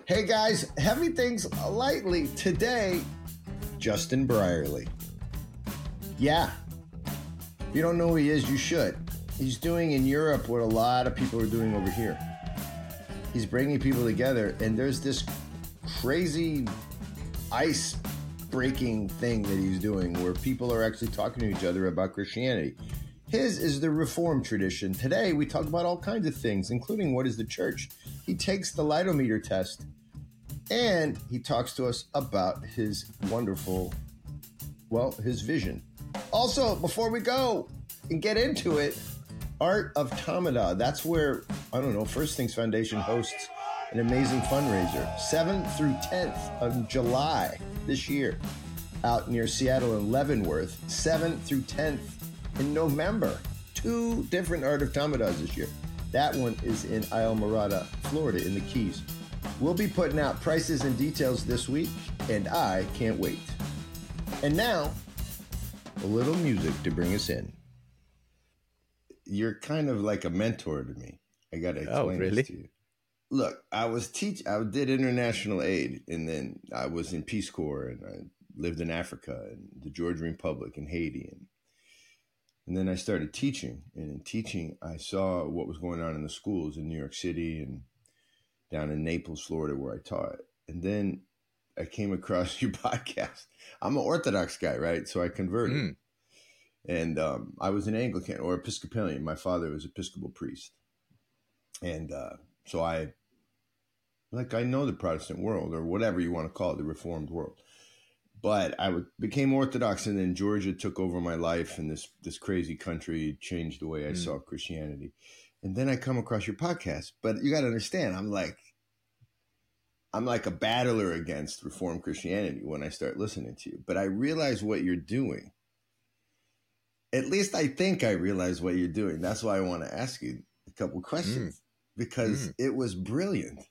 Hey guys, heavy things lightly today. Justin Brierley. Yeah, if you don't know who he is, you should. He's doing in Europe what a lot of people are doing over here. He's bringing people together, and there's this crazy ice breaking thing that he's doing where people are actually talking to each other about Christianity. His is the Reformed tradition. Today, we talk about all kinds of things, including what is the church. He takes the lightometer test, and he talks to us about his wonderful, his vision. Also, before we go and get into it, Art of Tamada. That's where, First Things Foundation hosts an amazing fundraiser. 7th through 10th of July this year, out near Seattle and Leavenworth. 7th through 10th in November. 2 different Art of Tamadas this year. That one is in Islamorada, Florida, in the Keys. We'll be putting out prices and details this week, and I can't wait. And now, a little music to bring us in. You're kind of like a mentor to me. I got to explain this to you. Look, I did international aid, and then I was in Peace Corps, and I lived in Africa and the Georgian Republic and Haiti. And then I started teaching. And in teaching, I saw what was going on in the schools in New York City and down in Naples, Florida, where I taught. And then I came across your podcast. I'm an Orthodox guy, right? So I converted. And I was an Anglican or Episcopalian. My father was Episcopal priest. And so I know the Protestant world, or whatever you want to call it, the Reformed world. But became Orthodox, and then Georgia took over my life, and this crazy country changed the way I saw Christianity. And then I come across your podcast. But you got to understand, I'm like a battler against Reformed Christianity when I start listening to you. But I realize what you're doing. At least I think I realize what you're doing. That's why I want to ask you a couple questions, because it was brilliant.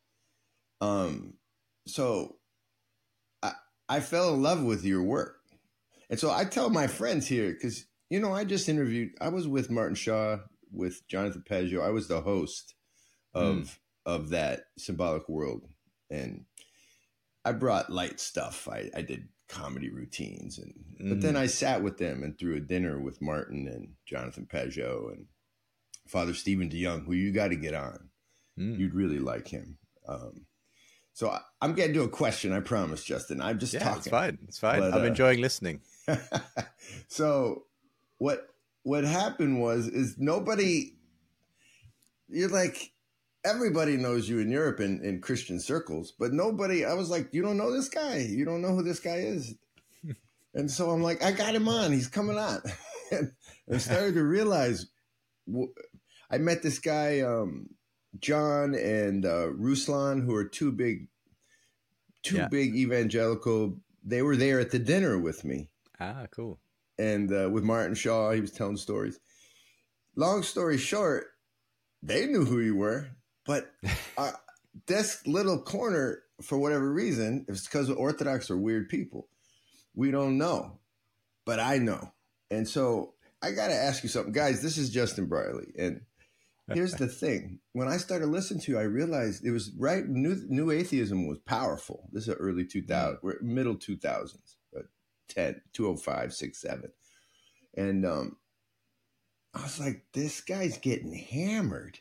So I fell in love with your work. And so I tell my friends here, because, I was with Martin Shaw, with Jonathan Pageau. I was the host of that Symbolic World. And I brought light stuff. I did comedy routines, but then I sat with them and threw a dinner with Martin and Jonathan Pageau and Father Stephen DeYoung, who you got to get on. You'd really like him. So I'm getting to a question, I promise, Justin. I'm just talking. It's fine. But, I'm enjoying listening. So what happened is nobody, you're like, everybody knows you in Europe in Christian circles, but nobody, I was like, you don't know this guy. You don't know who this guy is. And so I'm like, I got him on. He's coming on. and started to realize, I met this guy, John and Ruslan, who are two big evangelical. They were there at the dinner with me. Ah, cool. And with Martin Shaw, he was telling stories. Long story short, they knew who you were. But this little corner, for whatever reason, it's because Orthodox are weird people. We don't know, but I know. And so I got to ask you something. Guys, this is Justin Brierley. And here's the thing. When I started listening to you, I realized it was right. New atheism was powerful. This is early 2000s, middle 2000s, 205, 6, 7. And I was like, this guy's getting hammered.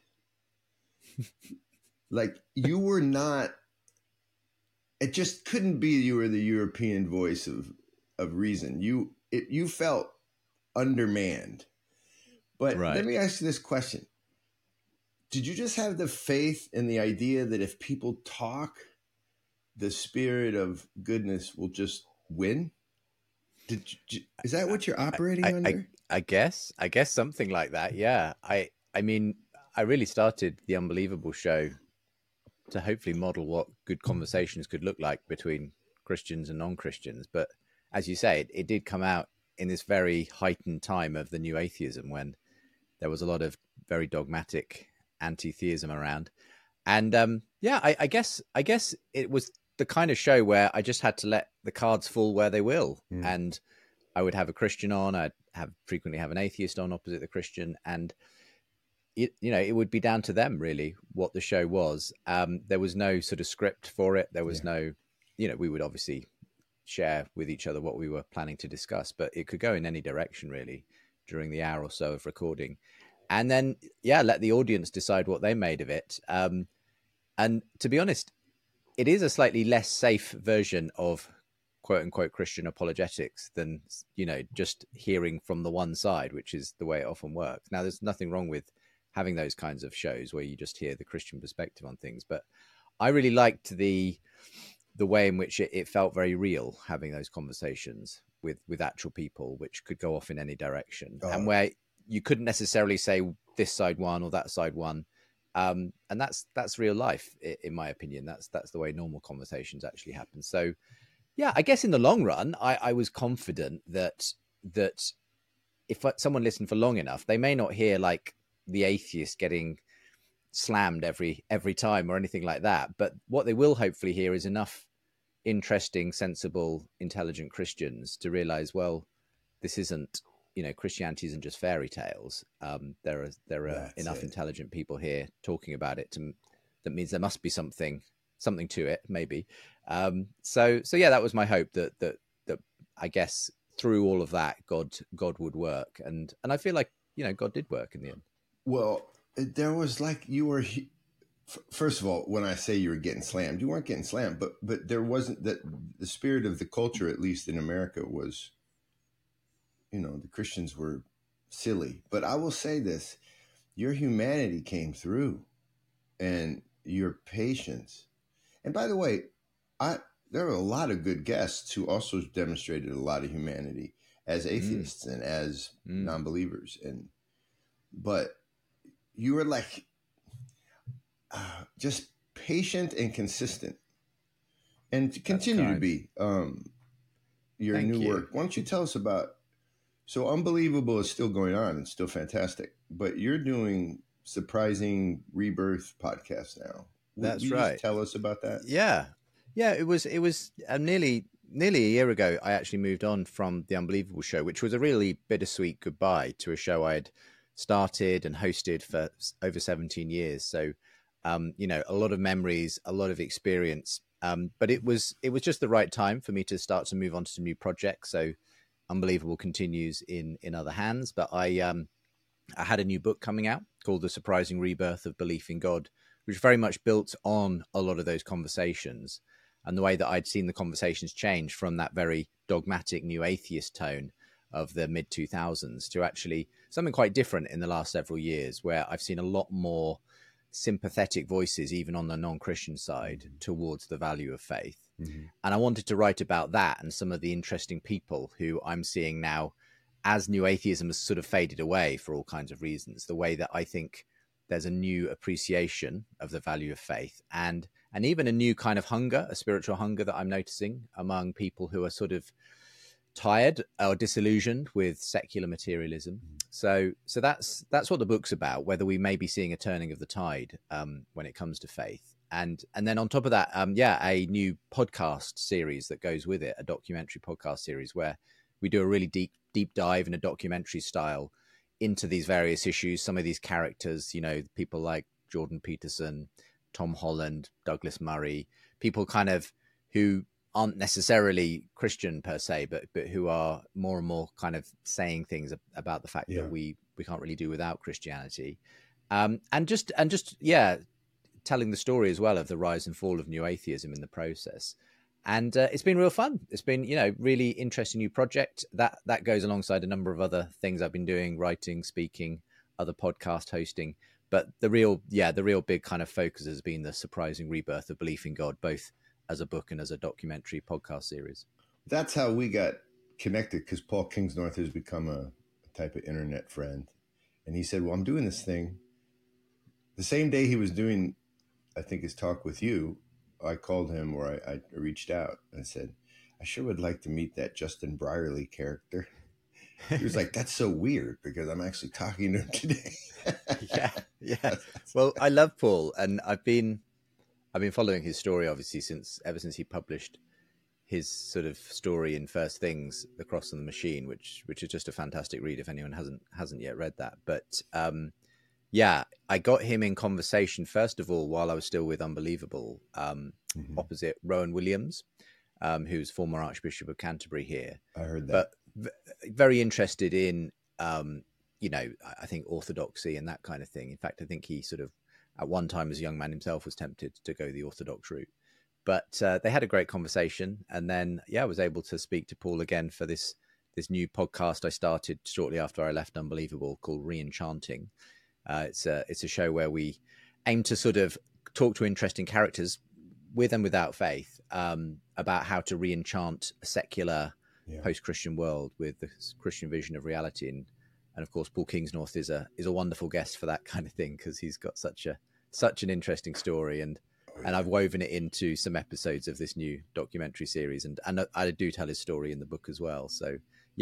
Like, you were not, it just couldn't be you were the European voice of reason. You felt undermanned. But Let me ask you this question. Did you just have the faith in the idea that if people talk, the spirit of goodness will just win? Is that what you're operating under? I guess something like that. Yeah. I mean, I really started the Unbelievable show to hopefully model what good conversations could look like between Christians and non-Christians. But as you say, it did come out in this very heightened time of the new atheism, when there was a lot of very dogmatic anti-theism around. And I guess it was the kind of show where I just had to let the cards fall where they will. And I would have a Christian on, I'd frequently have an atheist on opposite the Christian. And it would be down to them really what the show was. There was no sort of script for it. There was no, we would obviously share with each other what we were planning to discuss, but it could go in any direction really during the hour or so of recording. And then, let the audience decide what they made of it. And to be honest, it is a slightly less safe version of quote unquote Christian apologetics than, just hearing from the one side, which is the way it often works. Now, there's nothing wrong with having those kinds of shows where you just hear the Christian perspective on things. But I really liked the way in which it felt very real, having those conversations with actual people, which could go off in any direction, and where you couldn't necessarily say this side won or that side won. And that's real life, in my opinion. That's the way normal conversations actually happen. So, yeah, I guess in the long run, I was confident that if someone listened for long enough, they may not hear like the atheist getting slammed every time or anything like that. But what they will hopefully hear is enough interesting, sensible, intelligent Christians to realize, well, this isn't, Christianity isn't just fairy tales. There are enough intelligent people here talking about it that means there must be something to it, maybe. So yeah, that was my hope that I guess through all of that, God would work, and I feel like God did work in the end. Well, there was like you were. First of all, when I say you were getting slammed, you weren't getting slammed, but there wasn't that. The spirit of the culture, at least in America, was, the Christians were silly. But I will say this: your humanity came through, and your patience. And by the way, there are a lot of good guests who also demonstrated a lot of humanity as atheists and as non-believers, but you were like just patient and consistent, and to continue to be your Thank new you. work. Why don't you tell us about? So Unbelievable is still going on and still fantastic, but you're doing Surprising Rebirth podcast now. That's Will you right. just tell us about that? Yeah. It was nearly a year ago. I actually moved on from the Unbelievable show, which was a really bittersweet goodbye to a show I'd started and hosted for over 17 years. So, a lot of memories, a lot of experience. But it was just the right time for me to start to move on to some new projects. So Unbelievable continues in other hands, but I had a new book coming out called The Surprising Rebirth of Belief in God, which very much built on a lot of those conversations and the way that I'd seen the conversations change from that very dogmatic new atheist tone of the mid-2000s to actually something quite different in the last several years, where I've seen a lot more sympathetic voices, even on the non-Christian side, towards the value of faith. And I wanted to write about that and some of the interesting people who I'm seeing now as new atheism has sort of faded away for all kinds of reasons, the way that I think there's a new appreciation of the value of faith and even a new kind of hunger, a spiritual hunger that I'm noticing among people who are sort of tired or disillusioned with secular materialism. So that's what the book's about, whether we may be seeing a turning of the tide when it comes to faith. And then on top of that, a new podcast series that goes with it, a documentary podcast series where we do a really deep dive in a documentary style into these various issues, some of these characters, people like Jordan Peterson, Tom Holland, Douglas Murray, people kind of who aren't necessarily Christian per se, but who are more and more kind of saying things about the fact that we can't really do without Christianity. And just telling the story as well of the rise and fall of new atheism in the process. And it's been real fun. It's been, really interesting new project that goes alongside a number of other things I've been doing, writing, speaking, other podcast hosting. But the real big kind of focus has been the surprising rebirth of belief in God, both as a book and as a documentary podcast series. That's how we got connected, because Paul Kingsnorth has become a type of internet friend. And he said, well, I'm doing this thing. The same day he was doing, I think, his talk with you, I called him, or I reached out and said, I sure would like to meet that Justin Brierley character. He was like, that's so weird because I'm actually talking to him today. Yeah. Well, I love Paul, and I've been following his story, obviously, ever since he published his sort of story in First Things, The Cross and the Machine, which is just a fantastic read if anyone hasn't yet read that. But Yeah, I got him in conversation, first of all, while I was still with Unbelievable, opposite Rowan Williams, who's former Archbishop of Canterbury here. I heard that. But very interested in, I think orthodoxy and that kind of thing. In fact, I think he sort of, at one time as a young man himself, was tempted to go the Orthodox route. But they had a great conversation. And then, I was able to speak to Paul again for this new podcast I started shortly after I left Unbelievable called Re-Enchanting. It's a show where we aim to sort of talk to interesting characters with and without faith about how to re-enchant a secular post-Christian world with the Christian vision of reality. And of course, Paul Kingsnorth is a wonderful guest for that kind of thing, because he's got such an interesting story, and I've woven it into some episodes of this new documentary series, and I do tell his story in the book as well. So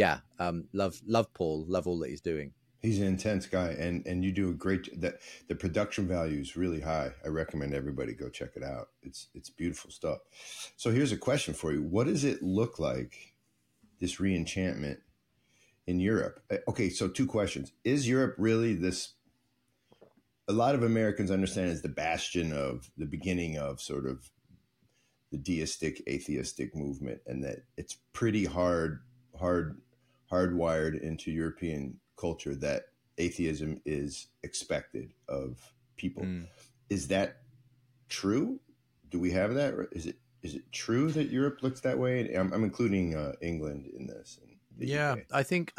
love Paul, love all that he's doing. He's an intense guy, and you do a great. The production value is really high. I recommend everybody go check it out. It's beautiful stuff. So here's a question for you: what does it look like, this re-enchantment in Europe? Okay, so 2 questions: is Europe really this? A lot of Americans understand as the bastion of the beginning of sort of the deistic, atheistic movement, and that it's pretty hardwired into European culture that atheism is expected of people. Is that true? Do we have that? Is it true that Europe looks that way? I'm including England in this. UK. I think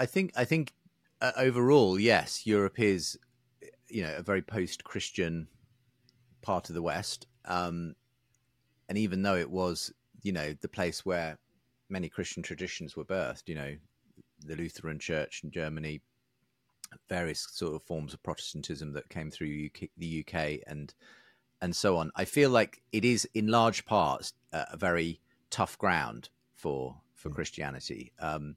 overall, yes, Europe is, a very post-Christian part of the West, and even though it was, the place where many Christian traditions were birthed, the Lutheran Church in Germany, various sort of forms of Protestantism that came through the UK and so on. I feel like it is in large part a very tough ground for Christianity.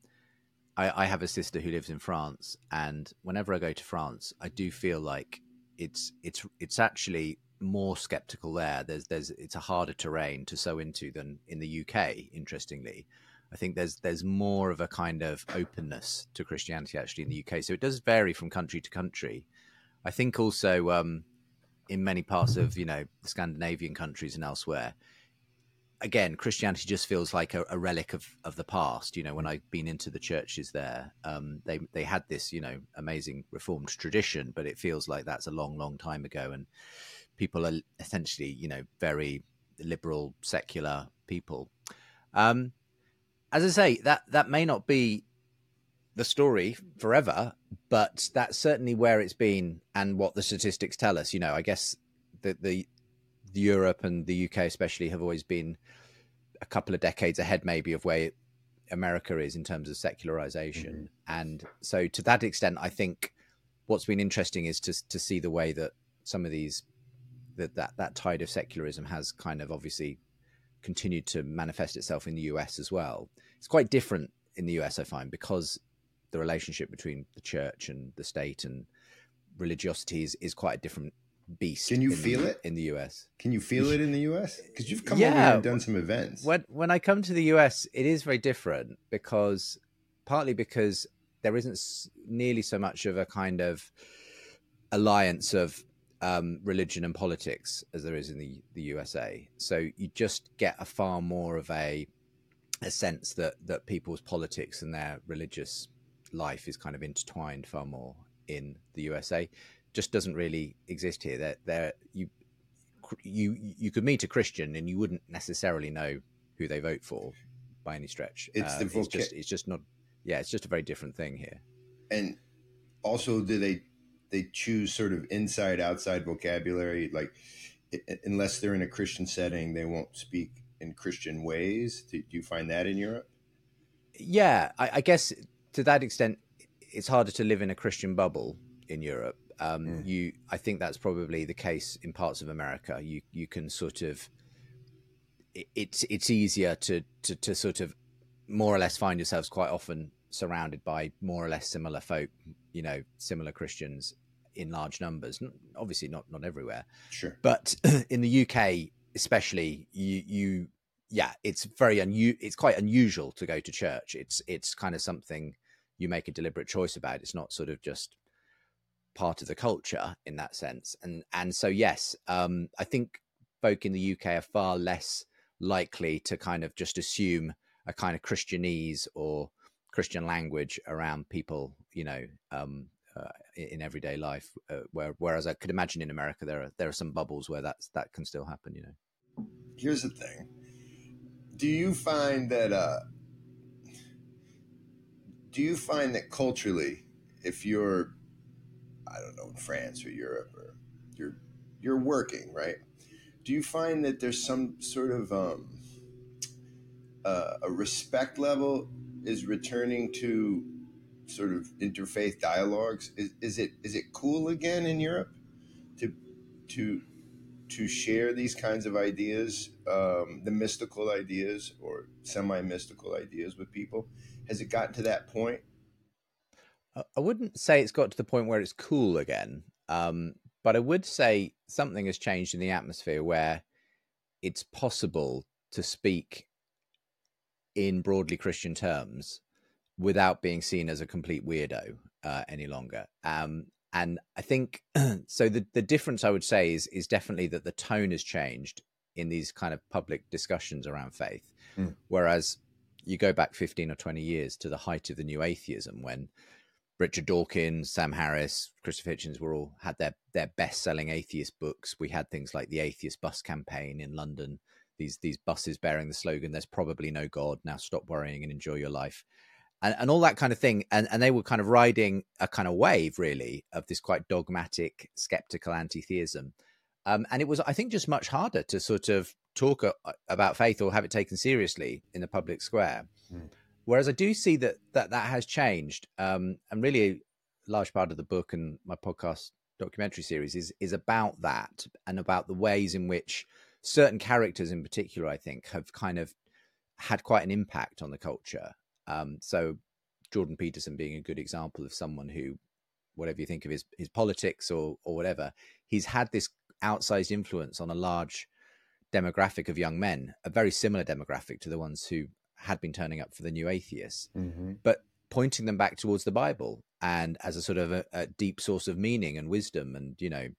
I have a sister who lives in France, and whenever I go to France, I do feel like it's actually more skeptical there. It's a harder terrain to sow into than in the UK. Interestingly, I think there's more of a kind of openness to Christianity actually in the UK. So it does vary from country to country. I think also in many parts of the Scandinavian countries and elsewhere, again, Christianity just feels like a relic of the past. When I've been into the churches there, they had this amazing Reformed tradition, but it feels like that's a long time ago, and people are essentially very liberal, secular people. As I say, that may not be the story forever, but that's certainly where it's been and what the statistics tell us. I guess the Europe and the UK especially have always been a couple of decades ahead maybe of where America is in terms of secularization. And so to that extent, I think what's been interesting is to see the way that some of these, that tide of secularism has kind of obviously continued to manifest itself in the US as well. It's quite different in the US, I find, because the relationship between the church and the state and religiosity is quite a different beast. Can you feel it in the US? Can you feel it in the US? Because you've come over here and done some events. When I come to the US, it is very different, partly because there isn't nearly so much of a kind of alliance of religion and politics as there is in the USA. So you just get a far more of a sense that people's politics and their religious life is kind of intertwined far more in the USA. Just doesn't really exist here. You could meet a Christian and you wouldn't necessarily know who they vote for by any stretch. It's just not. Yeah, it's just a very different thing here. And also, do they choose sort of inside outside vocabulary? Like, unless they're in a Christian setting, they won't speak in Christian ways. Do you find that in Europe? Yeah, I guess to that extent, it's harder to live in a Christian bubble in Europe. I think that's probably the case in parts of America. You can sort of, it's easier to sort of more or less find yourselves quite often surrounded by more or less similar folk, similar Christians in large numbers. Obviously not everywhere. Sure. But in the UK, especially, it's quite unusual to go to church. It's kind of something you make a deliberate choice about. It's not sort of just part of the culture in that sense. And so, yes, I think folk in the UK are far less likely to kind of just assume a kind of Christianese or Christian language around people, in everyday life. Whereas I could imagine in America, there are some bubbles where that can still happen. Here's the thing. Do you find that culturally, if you're, I don't know, in France or Europe, or you're working, right? Do you find that there's some sort of a respect level is returning to sort of interfaith dialogues? Is it cool again in Europe to to to share these kinds of ideas, the mystical ideas or semi-mystical ideas with people? Has it gotten to that point? I wouldn't say it's got to the point where it's cool again, but I would say something has changed in the atmosphere where it's possible to speak in broadly Christian terms without being seen as a complete weirdo any longer. And I think so. The difference I would say is definitely that the tone has changed in these kind of public discussions around faith. Whereas you go back 15 or 20 years to the height of the new atheism, when Richard Dawkins, Sam Harris, Christopher Hitchens had their best-selling atheist books. We had things like the Atheist Bus Campaign in London, these buses bearing the slogan, "There's probably no God, now stop worrying and enjoy your life." And all that kind of thing. And they were kind of riding a kind of wave, really, of this quite dogmatic, skeptical anti-theism. And it was, I think, just much harder to sort of talk about faith or have it taken seriously in the public square. Whereas I do see that has changed. And really a large part of the book and my podcast documentary series is about that, and about the ways in which certain characters in particular, I think, have kind of had quite an impact on the culture. So Jordan Peterson being a good example of someone who, whatever you think of his politics or whatever, he's had this outsized influence on a large demographic of young men, a very similar demographic to the ones who had been turning up for the new atheists, but pointing them back towards the Bible and as a sort of a deep source of meaning and wisdom, and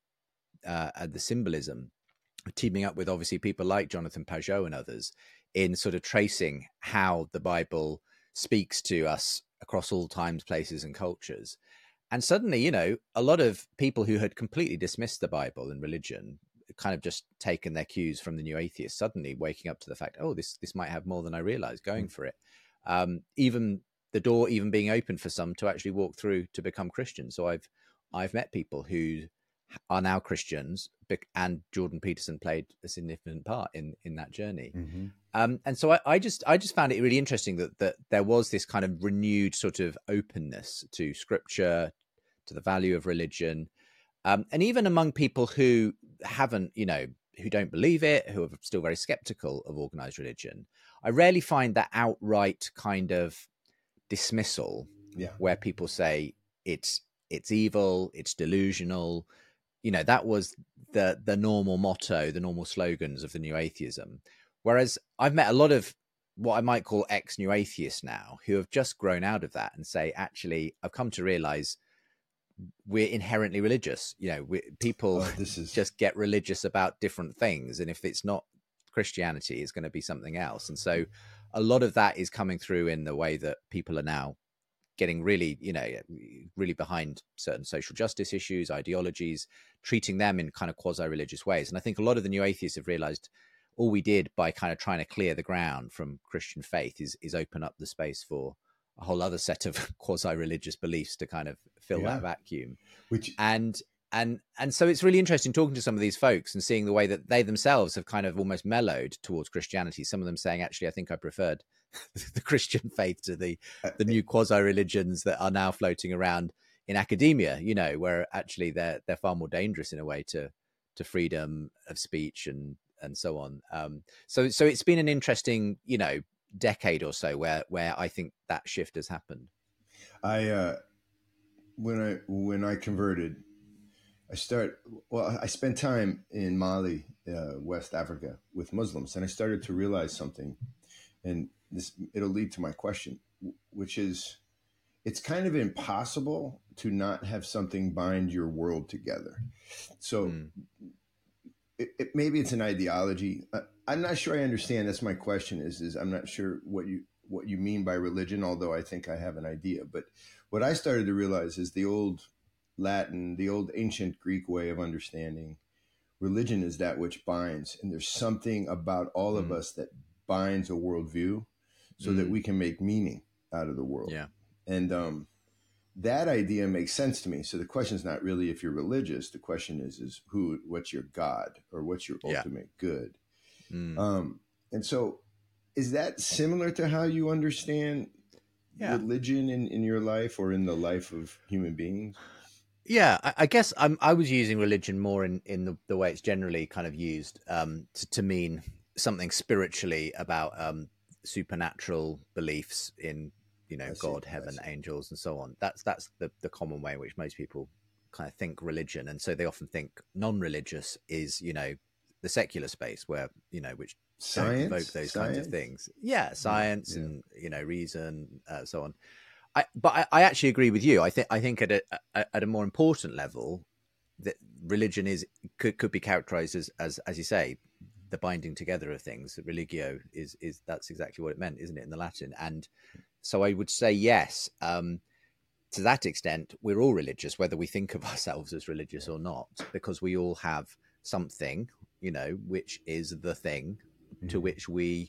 the symbolism, teaming up with obviously people like Jonathan Pajot and others in sort of tracing how the Bible speaks to us across all times, places, and cultures. And suddenly, a lot of people who had completely dismissed the Bible and religion, kind of just taken their cues from the new atheists, suddenly waking up to the fact, oh, this might have more than I realized, going for it. Even the door even being open for some to actually walk through to become Christians. So I've met people who are now Christians, and Jordan Peterson played a significant part in that journey. And so I just found it really interesting that there was this kind of renewed sort of openness to scripture, to the value of religion, and even among people who haven't, who don't believe it, who are still very skeptical of organized religion. I rarely find that outright kind of dismissal, where people say it's evil, it's delusional. That was the normal motto, the normal slogans of the new atheism. Whereas I've met a lot of what I might call ex-new atheists now, who have just grown out of that and say, actually, I've come to realize we're inherently religious. People just get religious about different things. And if it's not Christianity, it's going to be something else. And so a lot of that is coming through in the way that people are now getting really, really behind certain social justice issues, ideologies, treating them in kind of quasi-religious ways. And I think a lot of the new atheists have realized all we did by kind of trying to clear the ground from Christian faith is open up the space for a whole other set of quasi-religious beliefs to kind of fill that vacuum. And so it's really interesting talking to some of these folks and seeing the way that they themselves have kind of almost mellowed towards Christianity. Some of them saying, actually, I think I preferred the Christian faith to the new quasi-religions that are now floating around in academia, where actually they're far more dangerous in a way to freedom of speech and so on. So it's been an interesting, decade or so where I think that shift has happened. When I converted, I spent time in Mali, West Africa, with Muslims, and I started to realize something, and it'll lead to my question, which is, it's kind of impossible to not have something bind your world together. So maybe it's an ideology. I'm not sure I understand. That's my question. Is I'm not sure what you mean by religion, although I think I have an idea. But what I started to realize is the old Latin, the old ancient Greek way of understanding religion is that which binds, and there's something about all of us that binds a worldview, so that we can make meaning out of the world. Yeah, and that idea makes sense to me. So the question is not really if you're religious. The question is what's your God, or what's your ultimate good? And so is that similar to how you understand religion in your life, or in the life of human beings? Yeah, I guess I was using religion more in the way it's generally kind of used, to mean something spiritually about supernatural beliefs in, God, heaven, angels, and so on. That's the common way in which most people kind of think religion, and so they often think non-religious is the secular space where which don't evoke those kinds of things. Yeah, science and reason, so on. But I actually agree with you. I think at a more important level, that religion could be characterized as you say, the binding together of things. Religio is that's exactly what it meant, isn't it, in the Latin? And so I would say yes. To that extent, we're all religious, whether we think of ourselves as religious or not, because we all have something, which is the thing to which we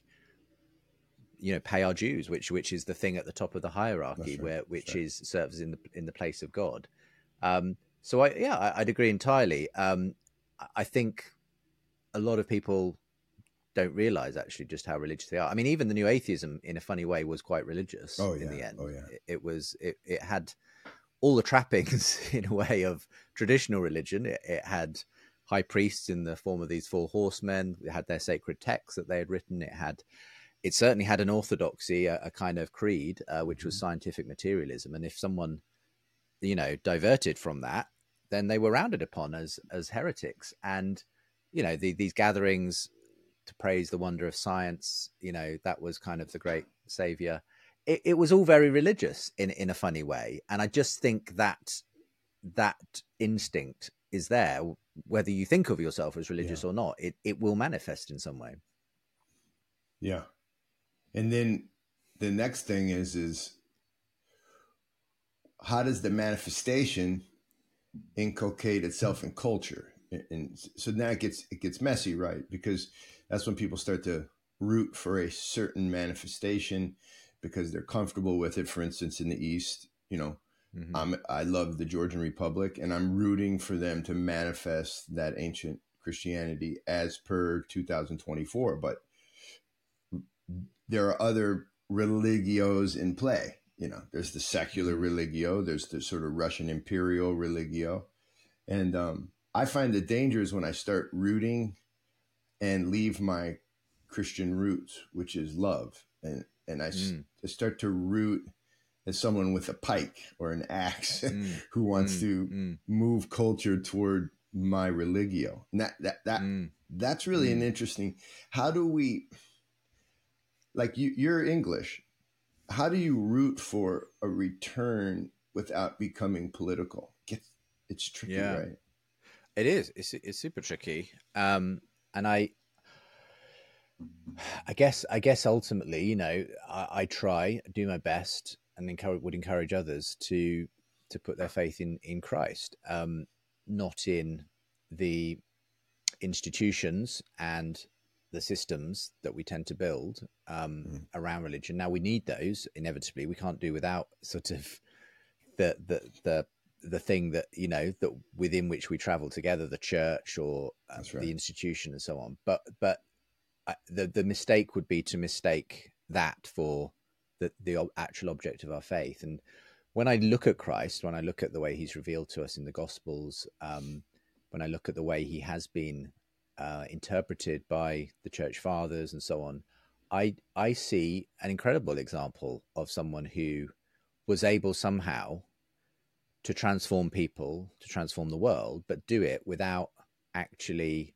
pay our dues, which is the thing at the top of the hierarchy, which serves in the place of God. So I'd agree entirely. I think a lot of people don't realize actually just how religious they are. I mean, even the new atheism, in a funny way, was quite religious in the end. It had all the trappings in a way of traditional religion. It had high priests in the form of these four horsemen. It had their sacred texts that they had written. It certainly had an orthodoxy, a kind of creed, which was scientific materialism. And if someone, diverted from that, then they were rounded upon as heretics. And, these gatherings to praise the wonder of science, that was kind of the great savior. It was all very religious in a funny way. And I just think that instinct is there, whether you think of yourself as religious or not, it will manifest in some way. Yeah. And then the next thing is how does the manifestation inculcate itself in culture? And so now it gets messy, right? Because that's when people start to root for a certain manifestation because they're comfortable with it. For instance, in the East, I love the Georgian Republic, and I'm rooting for them to manifest that ancient Christianity as per 2024. But there are other religios in play. There's the secular religio, there's the sort of Russian imperial religio. And I find the danger is when I start rooting and leave my Christian roots, which is love. And I start to root as someone with a pike or an axe who wants to move culture toward my religio. And that's really an interesting, how do we, like you're English, how do you root for a return without becoming political? It's tricky, right? It is. It's super tricky. And I guess ultimately, I try, do my best, and would encourage others to put their faith in Christ, not in the institutions and the systems that we tend to build around religion. Now, we need those inevitably. We can't do without sort of the thing that that within which we travel together, the church or the institution and so on. But the mistake would be to mistake that for the actual object of our faith. And when I look at Christ, when I look at the way he's revealed to us in the Gospels, when I look at the way he has been interpreted by the church fathers and so on, I see an incredible example of someone who was able somehow to transform people, to transform the world, but do it without actually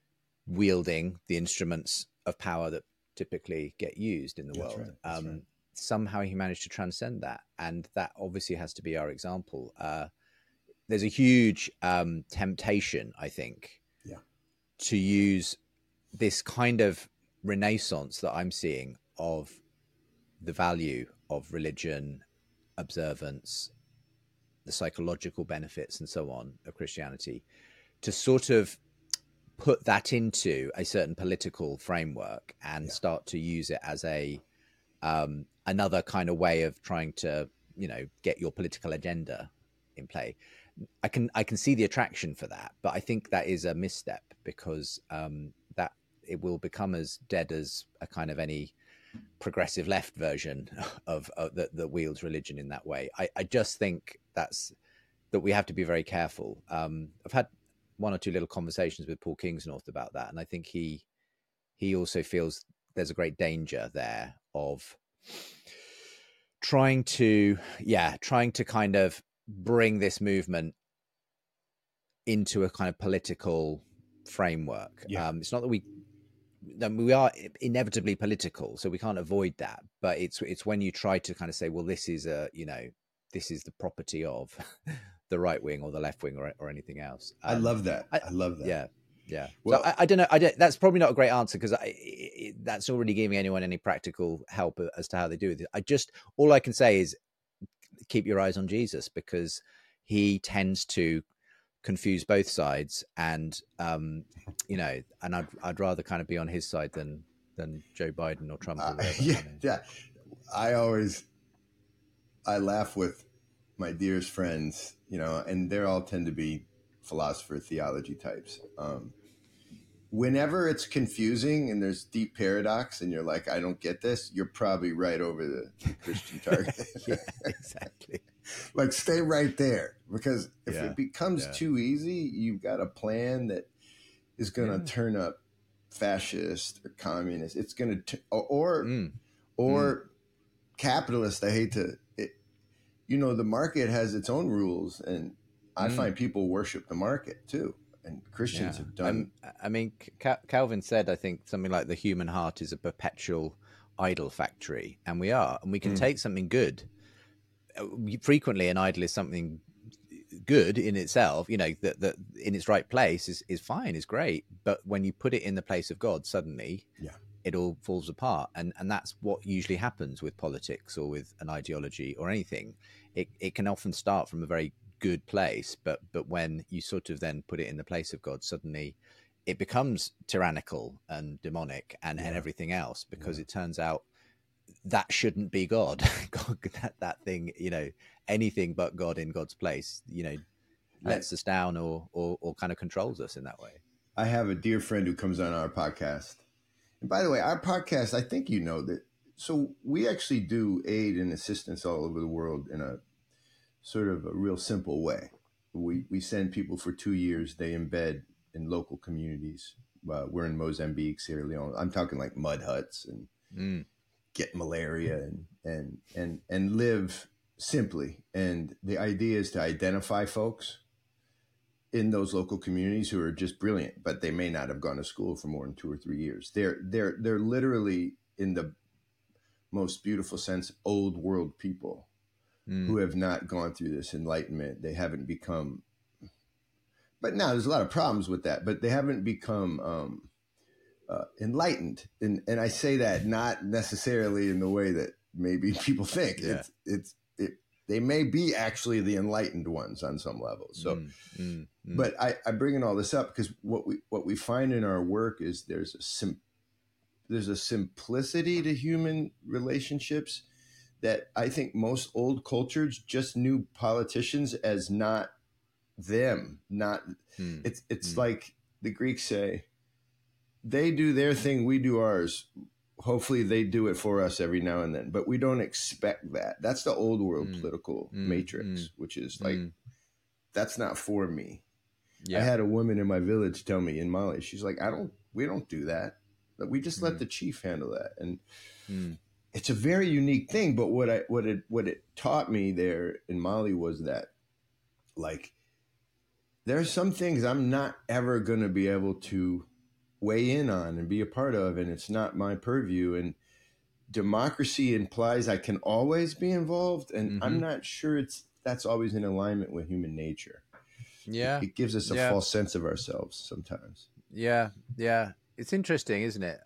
wielding the instruments of power that typically get used in the world. somehow he managed to transcend that, and that obviously has to be our example. There's a huge temptation, I think, to use this kind of renaissance that I'm seeing of the value of religion, observance, the psychological benefits and so on of Christianity, to sort of put that into a certain political framework and start to use it as a another kind of way of trying to, get your political agenda in play. I can see the attraction for that, but I think that is a misstep, because that it will become as dead as a kind of any progressive left version of that wields religion in that way. I just think that we have to be very careful. I've had one or two little conversations with Paul Kingsnorth about that, and I think he also feels there's a great danger there of trying to kind of bring this movement into a kind of political framework. It's not that we are inevitably political, so we can't avoid that, but it's when you try to kind of say, well, this is the property of the right wing or the left wing or anything else. I love that. I love that. Yeah. Well, so I don't know. That's probably not a great answer, because that's not really giving anyone any practical help as to how they do it. All I can say is keep your eyes on Jesus, because he tends to confuse both sides, and and I'd rather kind of be on his side than Joe Biden or Trump or whatever. I laugh with my dearest friends, and they all tend to be philosopher theology types. Whenever it's confusing and there's deep paradox and you're like, I don't get this, you're probably right over the Christian target. Yeah, exactly. Like, stay right there, because if it becomes too easy, you've got a plan that is going to turn up fascist or communist. It's going to, or capitalist. I hate to, the market has its own rules, and I find people worship the market too. And Christians have done. Calvin said, I think, something like the human heart is a perpetual idol factory, and we are, and we can take something good. Frequently, an idol is something good in itself, that in its right place is fine, is great. But when you put it in the place of God, suddenly it all falls apart. And that's what usually happens with politics or with an ideology or anything. It can often start from a very good place, but when you sort of then put it in the place of God, suddenly it becomes tyrannical and demonic and everything else, because it turns out that shouldn't be God. that thing, anything but God in God's place, lets us down or kind of controls us in that way. I have a dear friend who comes on our podcast. And by the way, our podcast, I think you know that. So we actually do aid and assistance all over the world in a sort of a real simple way. We send people for 2 years. They embed in local communities. We're in Mozambique, Sierra Leone. I'm talking like mud huts and get malaria and live simply. And the idea is to identify folks in those local communities who are just brilliant, but they may not have gone to school for more than 2 or 3 years. They're literally, in the most beautiful sense, old world people who have not gone through this enlightenment. They haven't become, but now there's a lot of problems with that, but they haven't become enlightened. And I say that not necessarily in the way that maybe people think. They may be actually the enlightened ones on some level. So, but I bring in all this up because what we find in our work is there's a simplicity to human relationships that I think most old cultures just knew politicians as not them. It's like the Greeks say, they do their thing, we do ours. Hopefully they do it for us every now and then, but we don't expect that. That's the old world political matrix, which is like, that's not for me. I had a woman in my village tell me in Mali, she's like, we don't do that. We just let the chief handle that. And it's a very unique thing. But what it taught me there in Mali was that, like, there are some things I'm not ever going to be able to weigh in on and be a part of, and it's not my purview. And democracy implies I can always be involved, and I'm not sure that's always in alignment with human nature. Yeah. It gives us a false sense of ourselves sometimes. Yeah. Yeah. It's interesting, isn't it?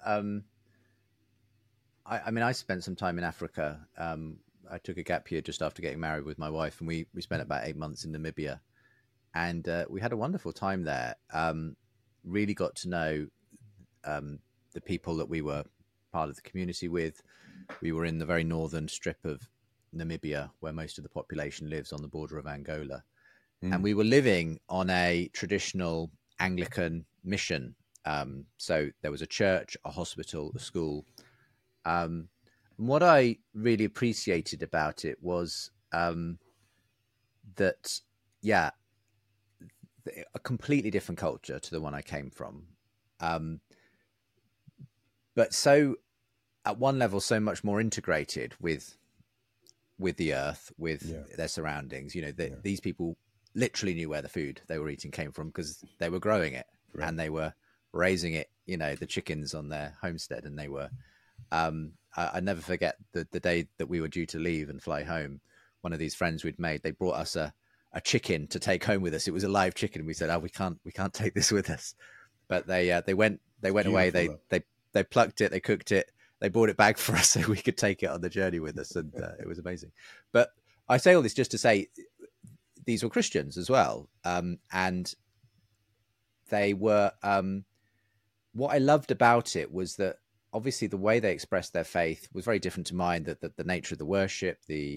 I mean, I spent some time in Africa. I took a gap year just after getting married with my wife, and we spent about 8 months in Namibia, and we had a wonderful time there. Really got to know the people that we were part of the community with. We were in the very northern strip of Namibia, where most of the population lives on the border of Angola, and we were living on a traditional Anglican mission. So there was a church, a hospital, a school. And what I really appreciated about it was that, yeah, a completely different culture to the one I came from. But so, at one level, so much more integrated with the earth, with their surroundings. You know, these people literally knew where the food they were eating came from because they were growing it and they were raising it. You know, the chickens on their homestead, and they were. I never forget the day that we were due to leave and fly home. One of these friends we'd made, they brought us a chicken to take home with us. It was a live chicken. We said, "Oh, we can't take this with us." But they went away. They plucked it, they cooked it, they brought it back for us so we could take it on the journey with us, and it was amazing. But I say all this just to say these were Christians as well, and they were. What I loved about it was that obviously the way they expressed their faith was very different to mine. That the nature of the worship,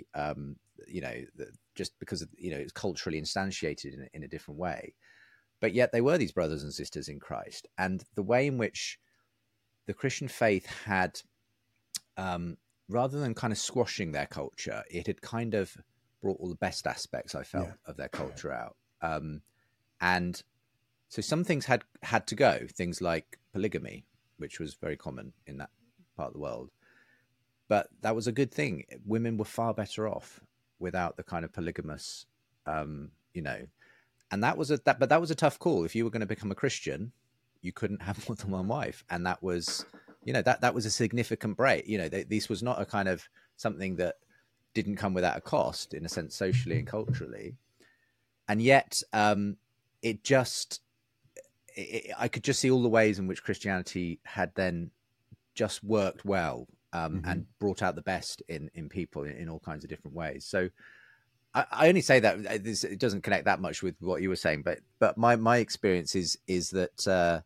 just because of, it was culturally instantiated in a different way, but yet they were these brothers and sisters in Christ, and the way in which the Christian faith had, rather than kind of squashing their culture, it had kind of brought all the best aspects I felt of their culture out, and so some things had to go, things like polygamy, which was very common in that part of the world. But that was a good thing. Women were far better off without the kind of polygamous, and that was a tough call. If you were going to become a Christian, you couldn't have more than one wife. And that was, that was a significant break. This was not a kind of something that didn't come without a cost, in a sense, socially and culturally. And yet I could just see all the ways in which Christianity had then just worked well, and brought out the best in people in all kinds of different ways. So I only say that it doesn't connect that much with what you were saying, but my experience is that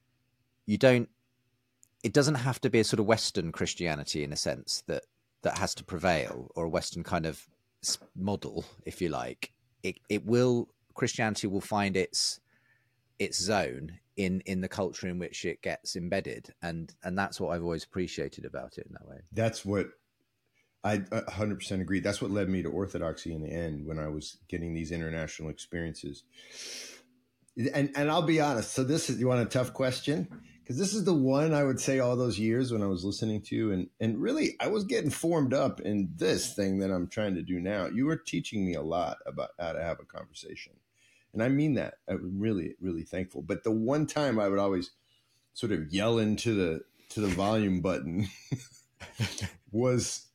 it doesn't have to be a sort of Western Christianity in a sense that has to prevail, or a Western kind of model, if you like. Christianity will find its zone in the culture in which it gets embedded, and that's what I've always appreciated about it in that way. That's what I 100% agree. That's what led me to Orthodoxy in the end, when I was getting these international experiences. And I'll be honest. So you want a tough question? Because this is the one I would say all those years when I was listening to you, and really I was getting formed up in this thing that I'm trying to do now. You were teaching me a lot about how to have a conversation. And I mean that. I'm really, really thankful. But the one time I would always sort of yell into the volume button was,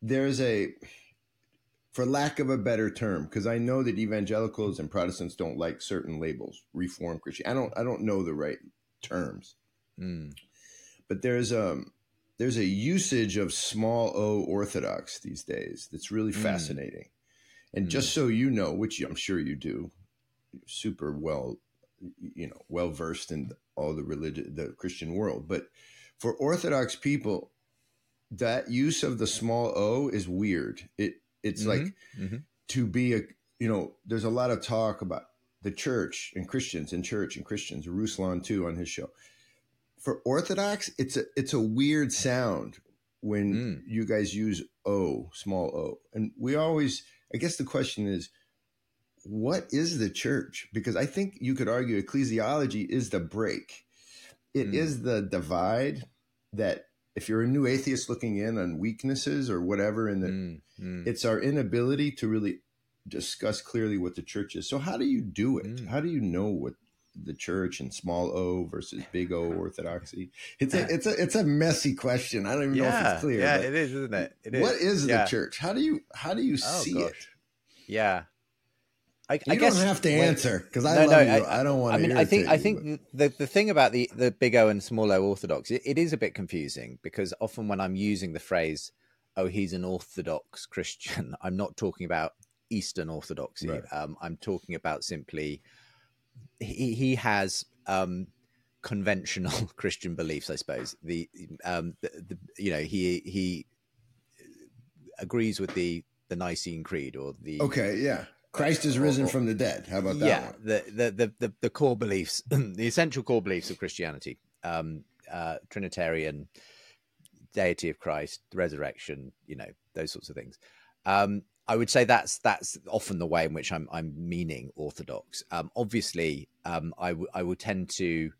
for lack of a better term, because I know that evangelicals and Protestants don't like certain labels, Reformed Christian. I don't know the right terms. But there's a usage of small o Orthodox these days that's really fascinating. And just so you know, which I'm sure you do, super well versed in all the Christian world, but for Orthodox people, that use of the small o is weird. It's like to be there's a lot of talk about the church and Christians and church and Christians. Ruslan too on his show. For Orthodox, it's a weird sound when you guys use o, small o, and I guess the question is, what is the church? Because I think you could argue ecclesiology is the break. It is the divide that, if you're a new atheist looking in on weaknesses or whatever, it's our inability to really discuss clearly what the church is. So how do you do it? How do you know what the church and small O versus big O orthodoxy? It's a messy question. I don't even know if it's clear. Yeah, but it is, isn't it? what is the church? How do you see it? Yeah. I you guess don't have to answer because I love you. I don't want to. I mean, I think the thing about the big O and small O Orthodox, it is a bit confusing because often when I'm using the phrase, "Oh, he's an Orthodox Christian," I'm not talking about Eastern Orthodoxy. Right. I'm talking about simply he has conventional Christian beliefs, I suppose. He agrees with the Nicene Creed or the Christ is risen from the dead. How about that one? The core beliefs, the essential core beliefs of Christianity, Trinitarian, deity of Christ, the resurrection, those sorts of things. I would say that's often the way in which I'm meaning Orthodox. Obviously, I would tend to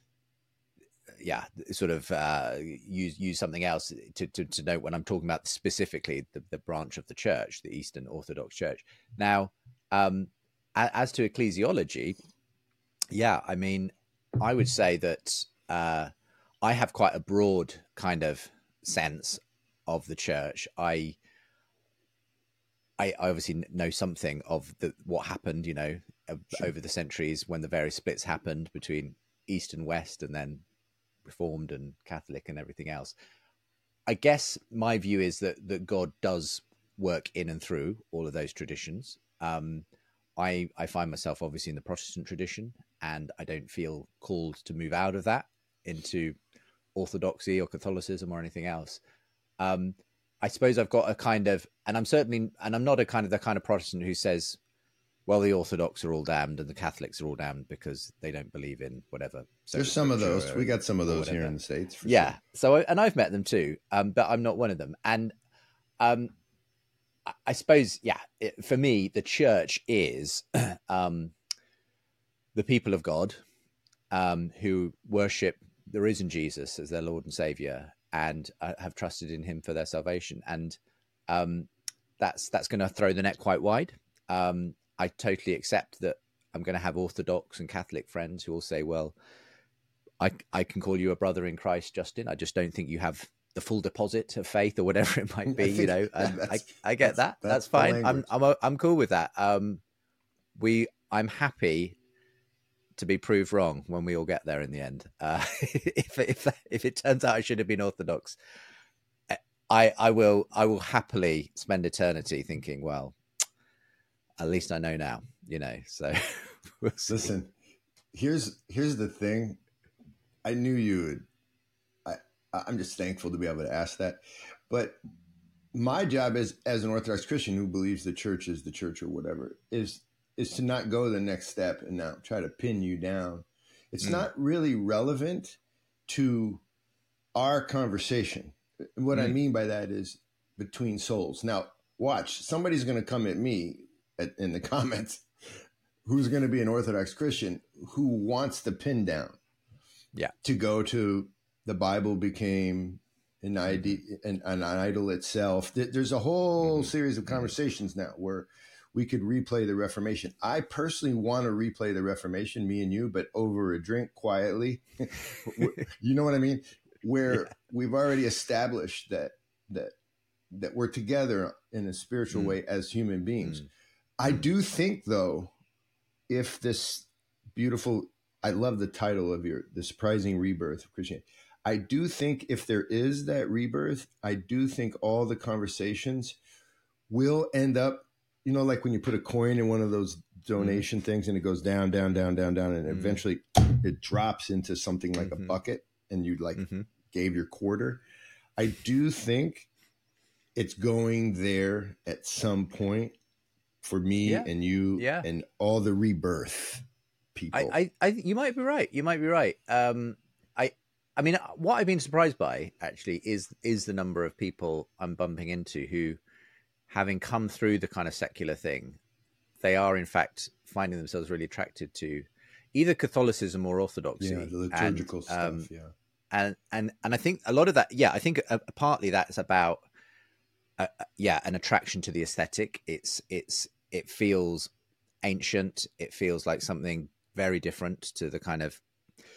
sort of use something else to note when I'm talking about specifically the branch of the church, the Eastern Orthodox Church. Now, as to ecclesiology, I mean, I would say that I have quite a broad kind of sense of the church. I obviously know something of what happened, over the centuries when the various splits happened between East and West, and then Reformed and Catholic and everything else. I guess my view is that God does work in and through all of those traditions. I find myself obviously in the Protestant tradition, and I don't feel called to move out of that into Orthodoxy or Catholicism or anything else. I suppose I've got a kind of, and I'm not the kind of Protestant who says, well, the Orthodox are all damned and the Catholics are all damned because they don't believe in whatever. There's some of those. We got some of those here in the States. For sure. So, and I've met them too, but I'm not one of them. And I suppose, for me, the church is the people of God who worship the risen Jesus as their Lord and Savior and have trusted in him for their salvation. And that's going to throw the net quite wide. I totally accept that I'm going to have Orthodox and Catholic friends who will say, well, I can call you a brother in Christ, Justin. I just don't think you have the full deposit of faith or whatever it might be, And I get that. That's fine. I'm cool with that. I'm happy to be proved wrong when we all get there in the end. If it turns out I should have been Orthodox, I will happily spend eternity thinking, well, at least I know now, so we'll see. Listen, here's the thing. I knew you would, I'm just thankful to be able to ask that. But my job as an Orthodox Christian who believes the church is the church or whatever is to not go the next step and now try to pin you down. It's not really relevant to our conversation. What I mean by that is between souls. Now, watch, somebody's going to come at me in the comments who's going to be an Orthodox Christian who wants to pin down. Yeah. To go to the Bible became an idol itself. There's a whole series of conversations now where we could replay the Reformation. I personally want to replay the Reformation, me and you, but over a drink quietly. You know what I mean? Where we've already established that we're together in a spiritual way as human beings. I do think, though, if this beautiful, I love the title of the surprising rebirth of Christianity. I do think if there is that rebirth, I do think all the conversations will end up, like when you put a coin in one of those donation things and it goes down, down, down, down, down, and eventually it drops into something like a bucket and you gave your quarter. I do think it's going there at some point for me and you and all the rebirth people. You might be right. You might be right. I mean, what I've been surprised by actually is the number of people I'm bumping into who, having come through the kind of secular thing, they are in fact finding themselves really attracted to either Catholicism or Orthodoxy. Yeah, the liturgical stuff. And I think a lot of that. Yeah, I think partly that's about an attraction to the aesthetic. It feels ancient. It feels like something very different to the kind of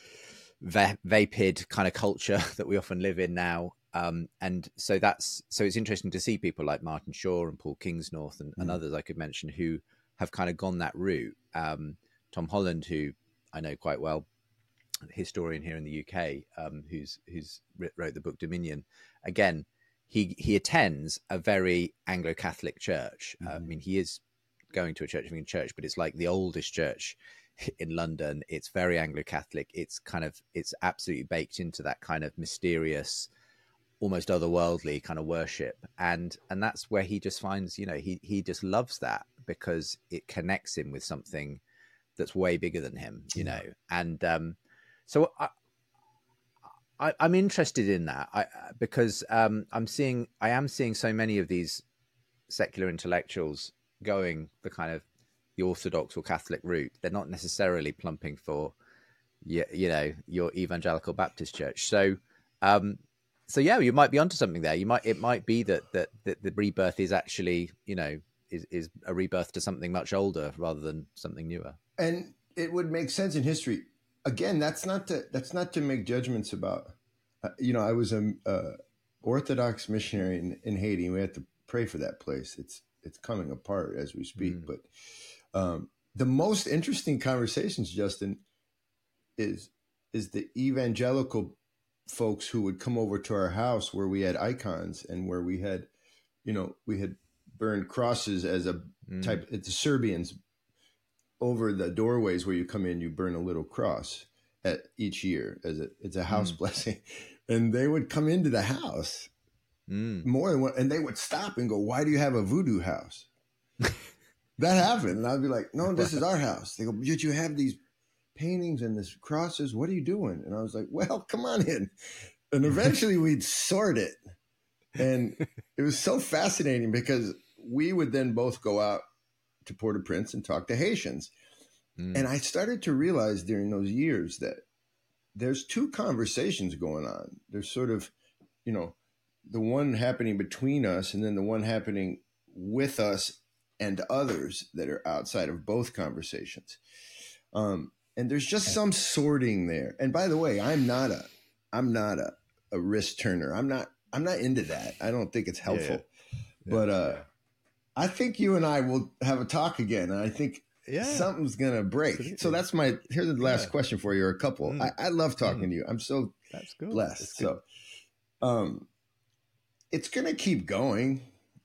vapid kind of culture that we often live in now. And so it's interesting to see people like Martin Shaw and Paul Kingsnorth and others I could mention who have kind of gone that route. Tom Holland, who I know quite well, a historian here in the UK, who's wrote the book Dominion. Again, he attends a very Anglo-Catholic church. I mean, he is going to a Church of England church, but it's like the oldest church in London. It's very Anglo-Catholic. It's absolutely baked into that kind of mysterious, almost otherworldly kind of worship. And that's where he just finds, he just loves that because it connects him with something that's way bigger than him, And so I'm interested in that because I am seeing so many of these secular intellectuals going the Orthodox or Catholic route. They're not necessarily plumping for, your evangelical Baptist church. So yeah, you might be onto something there. It might be that the rebirth is actually, is a rebirth to something much older rather than something newer. And it would make sense in history. Again, that's not to make judgments about. I was a Orthodox missionary in Haiti. And we had to pray for that place. It's coming apart as we speak. But the most interesting conversations, Justin, is the evangelical folks who would come over to our house where we had icons and where we had burned crosses as a type. It's the Serbians. Over the doorways where you come in, you burn a little cross at each year it's a house blessing. And they would come into the house more than one, and they would stop and go, "Why do you have a voodoo house?" That happened. And I'd be like, "No, this is our house." They go, "Yet you have these paintings and this crosses. What are you doing?" And I was like, "Well, come on in." And eventually we'd sort it. And it was so fascinating because we would then both go out to Port-au-Prince and talk to Haitians. And I started to realize during those years that there's two conversations going on. There's sort of, the one happening between us and then the one happening with us and others that are outside of both conversations. And there's just some sorting there. And by the way, I'm not a wrist turner. I'm not into that. I don't think it's helpful. But I think you and I will have a talk again. And I think something's going to break. Absolutely. So here's the last question for you, or a couple. I love talking to you. I'm so blessed. So it's going to keep going.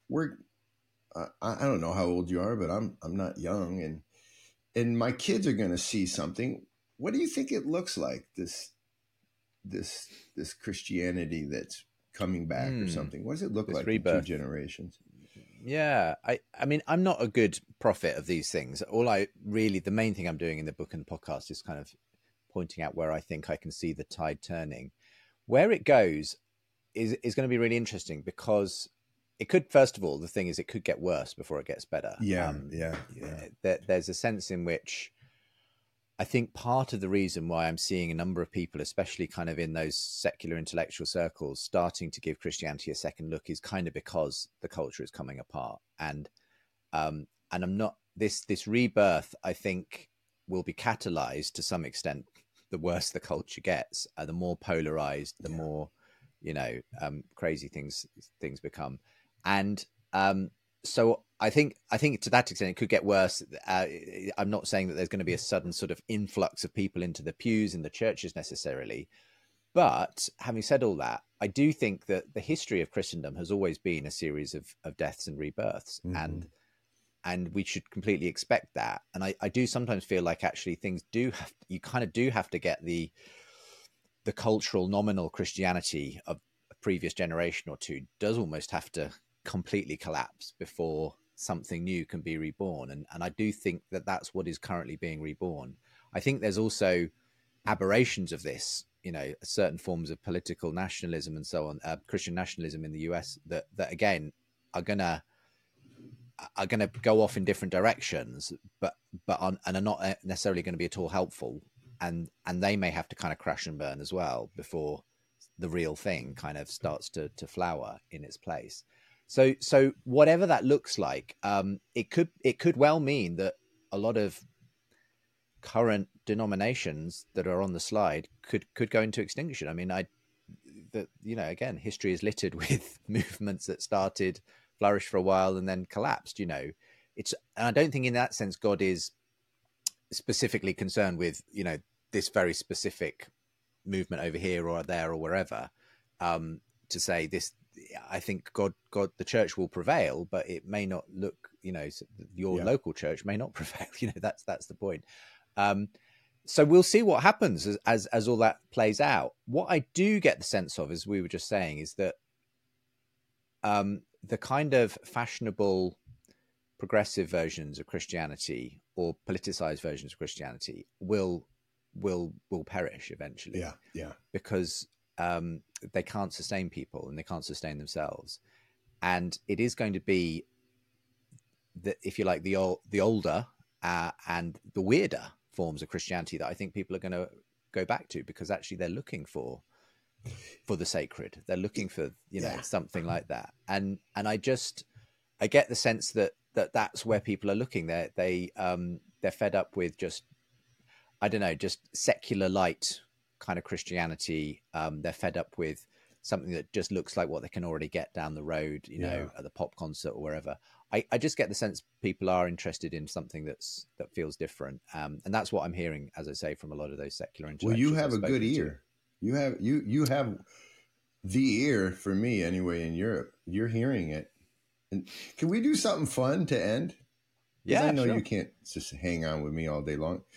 I don't know how old you are, but I'm not young. And my kids are going to see something. What do you think it looks like, this Christianity that's coming back or something? What does it look like rebirth in 2 generations? Yeah, I mean, I'm not a good prophet of these things. The main thing I'm doing in the book and the podcast is kind of pointing out where I think I can see the tide turning. Where it goes is going to be really interesting because it could, first of all, the thing is it could get worse before it gets better. There's a sense in which I think part of the reason why I'm seeing a number of people, especially kind of in those secular intellectual circles, starting to give Christianity a second look is kind of because the culture is coming apart. And I'm not, this rebirth, I think, will be catalyzed to some extent. The worse the culture gets, the more polarized, the more, crazy things become. And so I think to that extent, it could get worse. I'm not saying that there's going to be a sudden sort of influx of people into the pews in the churches necessarily. But having said all that, I do think that the history of Christendom has always been a series of deaths and rebirths. And we should completely expect that. And I do sometimes feel like actually things you kind of do have to get the cultural nominal Christianity of a previous generation or two does almost have to completely collapse before something new can be reborn. And I do think that that's what is currently being reborn. I think there's also aberrations of this, certain forms of political nationalism and so on, Christian nationalism in the US that again are gonna go off in different directions, but are not necessarily going to be at all helpful. And they may have to kind of crash and burn as well before the real thing kind of starts to flower in its place. So whatever that looks like, it could well mean that a lot of current denominations that are on the slide could go into extinction. I mean, again, history is littered with movements that started, flourished for a while, and then collapsed. And I don't think in that sense God is specifically concerned with this very specific movement over here or there or wherever, to say this. I think God, the church will prevail, but it may not look, your local church may not prevail. That's the point. So we'll see what happens as all that plays out. What I do get the sense of, as we were just saying, is that the kind of fashionable progressive versions of Christianity or politicized versions of Christianity will perish eventually. Yeah. Because they can't sustain people and they can't sustain themselves. And it is going to be, if you like, the older and the weirder forms of Christianity that I think people are going to go back to, because actually they're looking for the sacred. They're looking for something like that. And I get the sense that that's where people are looking. They're fed up with just secular light kind of Christianity. They're fed up with something that just looks like what they can already get down the road, at the pop concert or wherever. I just get the sense people are interested in something that feels different, and that's what I'm hearing, as I say, from a lot of those secular intellectuals. Well, you have a good ear. You have the ear for me anyway. In Europe, you're hearing it. And can we do something fun to end? Yeah, I know sure. You can't just hang on with me all day long.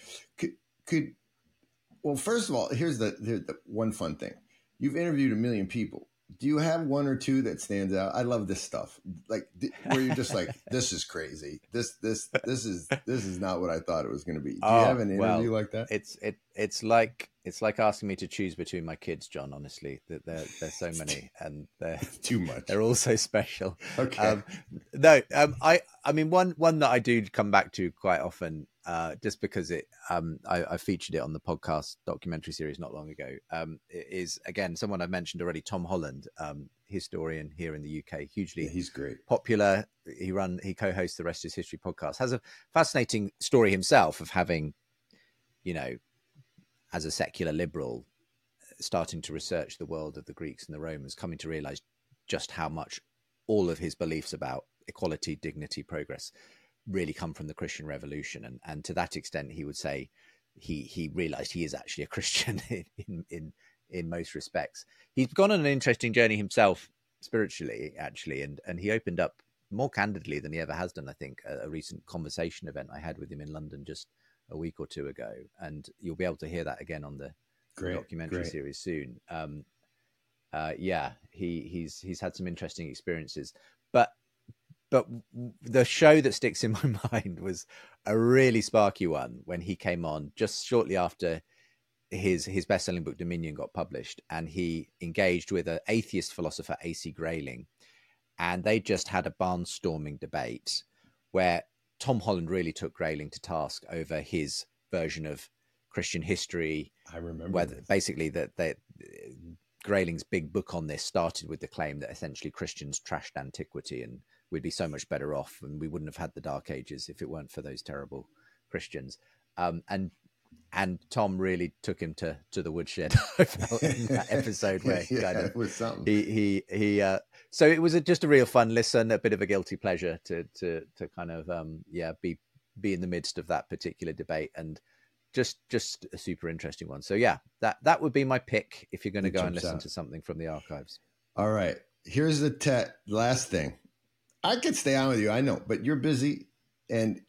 Well, first of all, here's the one fun thing. You've interviewed 1 million people. Do you have one or two that stands out? I love this stuff, like where you're just like, this is crazy. This is not what I thought it was going to be. Do you have an interview like that? It's like asking me to choose between my kids, John. Honestly, that there's so many, and they're too much. They're all so special. Okay. I mean, one that I do come back to quite often, just because I featured it on the podcast documentary series not long ago. It is, again, someone I've mentioned already, Tom Holland, historian here in the UK, hugely he's great, popular. He co-hosts the Rest is History podcast. Has a fascinating story himself of having, as a secular liberal, starting to research the world of the Greeks and the Romans, coming to realize just how much all of his beliefs about equality, dignity, progress really come from the Christian Revolution. And to that extent, he would say he realized he is actually a Christian in most respects. He's gone on an interesting journey himself spiritually, actually, and he opened up more candidly than he ever has done, I think, a recent conversation event I had with him in London just a week or two ago. And you'll be able to hear that again on the documentary series soon. He's had some interesting experiences, but the show that sticks in my mind was a really sparky one when he came on just shortly after his best-selling book Dominion got published, and he engaged with an atheist philosopher, A.C. Grayling, and they just had a barnstorming debate where Tom Holland really took Grayling to task over his version of Christian history. I remember basically that Grayling's big book on this started with the claim that essentially Christians trashed antiquity and we'd be so much better off and we wouldn't have had the Dark Ages if it weren't for those terrible Christians. And Tom really took him to the woodshed. I felt in that episode where it was something. So it was just a real fun listen, a bit of a guilty pleasure to kind of be in the midst of that particular debate, and just a super interesting one. So yeah, that would be my pick if you're going to go and listen to something from the archives. All right, here's the last thing. I could stay on with you, I know, but you're busy, and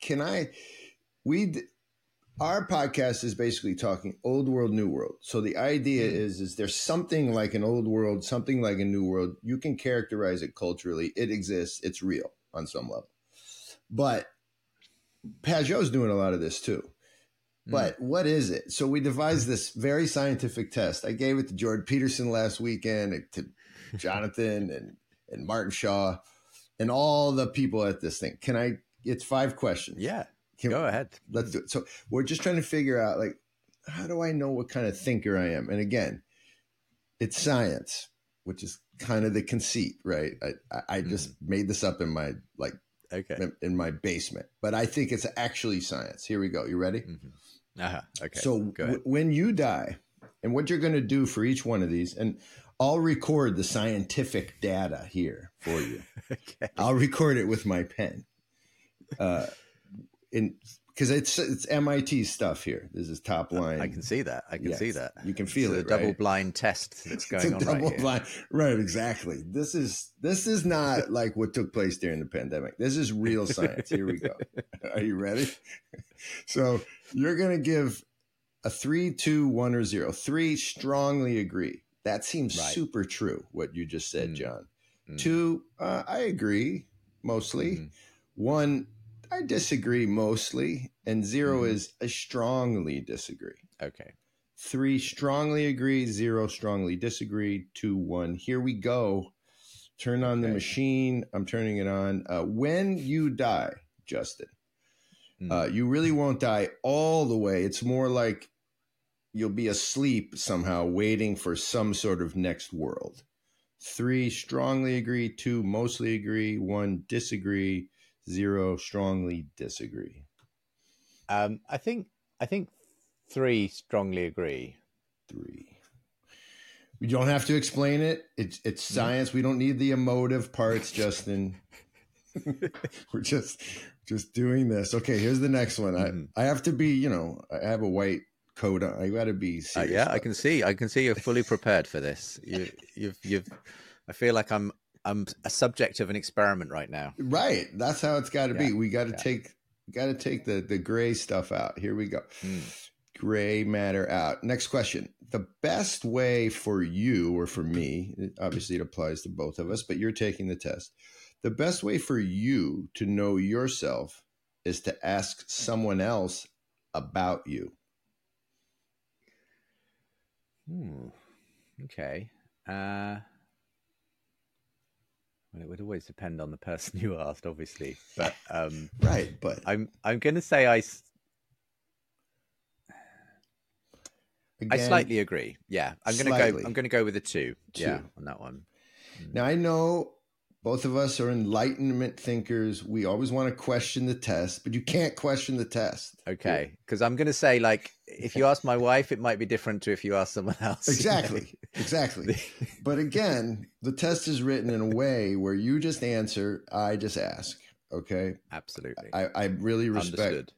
our podcast is basically talking old world, new world. So the idea is there's something like an old world, something like a new world. You can characterize it culturally. It exists. It's real on some level. But Pageau's doing a lot of this too. But what is it? So we devised this very scientific test. I gave it to Jordan Peterson last weekend, to Jonathan and Martin Shaw and all the people at this thing. It's 5 questions. Yeah. Go ahead. Let's do it. So we're just trying to figure out, like, how do I know what kind of thinker I am? And again, it's science, which is kind of the conceit, right? I just made this up in my Okay. in my basement, but I think it's actually science. Here we go. You ready? Mm-hmm. Okay. So when you die, and what you're going to do for each one of these, and I'll record the scientific data here for you. Okay. I'll record it with my pen. Because it's MIT stuff here. This is top line. I can see that. I can see that. You can feel it. It's a double blind test that's going on right here. Blind, right? Exactly. This is not like what took place during the pandemic. This is real science. Here we go. Are you ready? So you're going to give a 3, 2, 1, or 0. 3, strongly agree. That seems super true. What you just said, John. 2, I agree mostly. 1, I disagree mostly. And 0 is I strongly disagree. Okay. 3, strongly agree. 0, strongly disagree. 2, 1. Here we go. Turn on the machine. I'm turning it on. When you die, Justin, you really won't die all the way. It's more like you'll be asleep somehow, waiting for some sort of next world. 3, strongly agree. 2, mostly agree. 1, disagree. 0, strongly disagree. I think 3, strongly agree. 3. We don't have to explain it. It's science. We don't need the emotive parts, Justin. We're just doing this. Okay, here's the next one. I have to be, I have a white coat on. I got to be serious. Yeah, I can see you're fully prepared for this. You've. I feel like I'm a subject of an experiment right now. Right. That's how it's got to be. We got to take the gray stuff out. Here we go. Gray matter out. Next question. The best way for you or for me, obviously it applies to both of us, but you're taking the test. The best way for you to know yourself is to ask someone else about you. Okay. Well, it would always depend on the person you asked, obviously. But right. But I'm going to say I slightly agree. Yeah, I'm going to go with a 2. Yeah, on that one. Now I know both of us are enlightenment thinkers. We always want to question the test, but you can't question the test. Okay, because I'm going to say, like, if you ask my wife, it might be different to if you ask someone else. Exactly. But again, the test is written in a way where you just answer, I just ask. Okay? Absolutely. I really respect.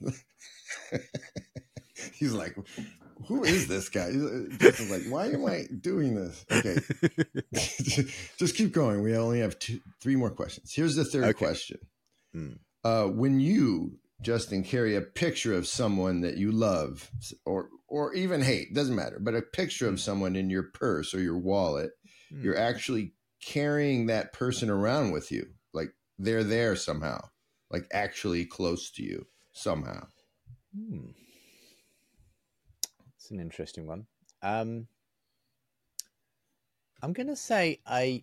He's like, who is this guy? He's like, why am I doing this? Okay. Just keep going. We only have 3 more questions. Here's the third question. When you, Justin, carry a picture of someone that you love or even hate, doesn't matter, but a picture of someone in your purse or your wallet, you're actually carrying that person around with you. Like they're there somehow, like actually close to you somehow. It's an interesting one. I'm going to say I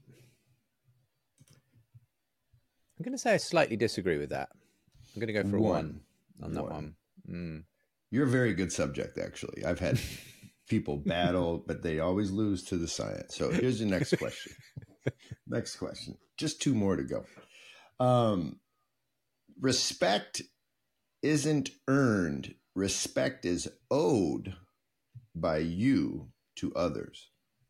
slightly disagree with that. I'm going to go for a 1 on that one. You're a very good subject, actually. I've had people battle, but they always lose to the science. So here's your next question. Next question. Just 2 more to go. Respect isn't earned. Respect is owed by you to others.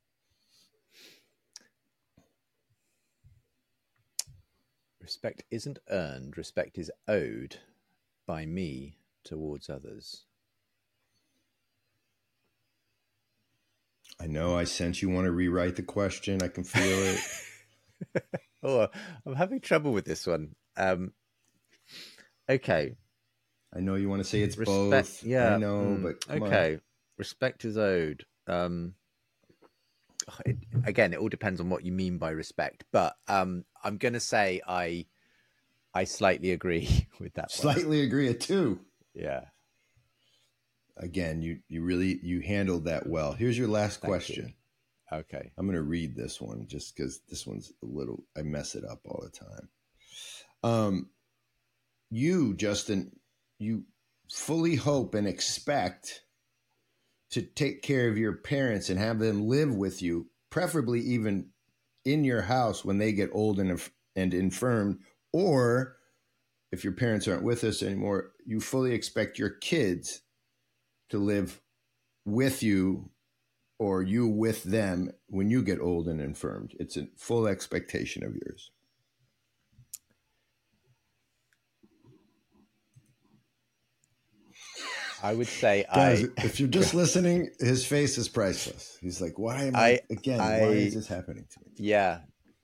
Respect isn't earned. Respect is owed by me towards others. I know. I sense you want to rewrite the question. I can feel it. I'm having trouble with this one. Okay. I know you want to say it's both. Yeah. I know, but come on. Respect is owed. Again, it all depends on what you mean by respect, but I'm going to say I slightly agree with that. Slightly agree at 2. Yeah. Again, you handled that well. Here's your last question. Okay. I'm going to read this one just because this one's I mess it up all the time. You, Justin, you fully hope and expect to take care of your parents and have them live with you, preferably even in your house when they get old and infirm, or if your parents aren't with us anymore, you fully expect your kids to live with you or you with them when you get old and infirmed. It's a full expectation of yours. I would say Guys, if you're just listening, his face is priceless. He's like, why am why is this happening to me? Yeah.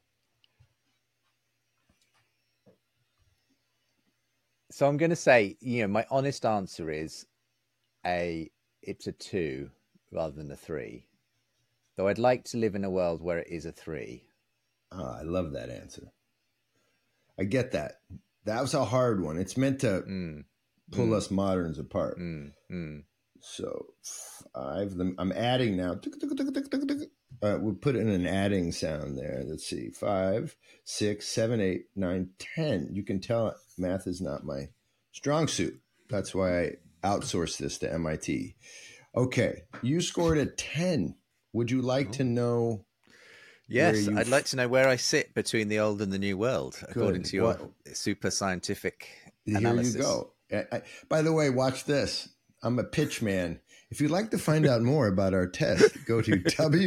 So I'm going to say, my honest answer is it's a 2 rather than a 3. Though I'd like to live in a world where it is a 3. Oh, I love that answer. I get that. That was a hard one. It's meant to pull us moderns apart. So 5, I'm adding now. We'll put in an adding sound there. Let's see. 5, 6, 7, 8, 9, 10. You can tell math is not my strong suit. That's why I outsourced this to MIT. Okay. You scored a 10. Would you like to know? Yes, I'd like to know where I sit between the old and the new world, according to your super scientific analysis. Here you go. By the way, watch this. I'm a pitch man. If you'd like to find out more about our test, go to